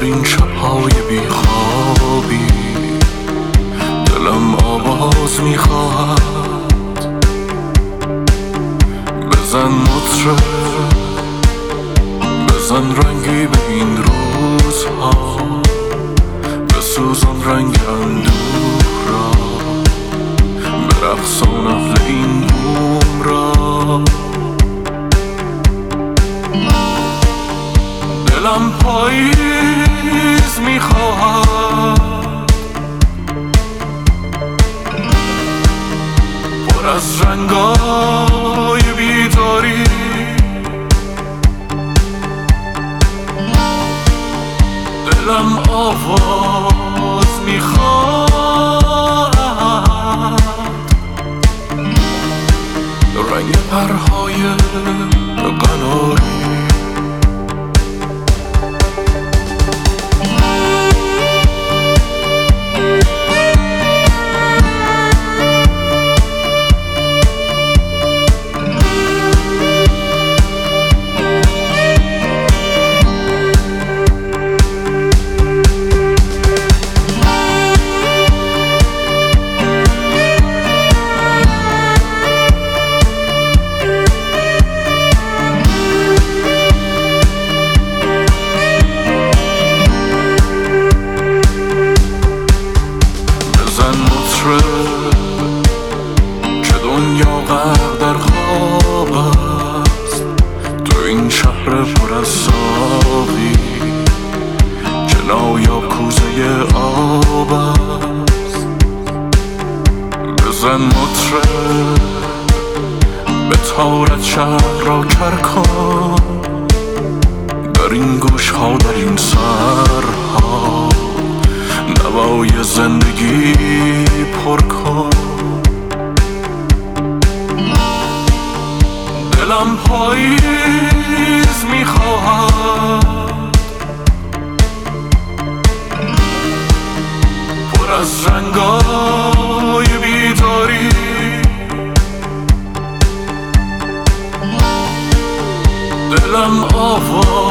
این شب‌های بیخوابی دلم آواز میخواهد بزن مطرب بزن رنگی به این روزها بسوزان رنگ اندوه را برقصان اهل این بوم را دلم پاییز میخواهد پر از رنگای بیداری دلم آواز میخواهد رنگ پرهای قناری که دنیا غرق در خواب است تو این شهر پر از ساقی که نایاب کوزه آب است بزن مطرب به تارت شهر را کر کن در این گوش ها در این سرها نوای زندگی پر کن دلم پاییز میخواهد پر از رنگای بیداری دلم آواز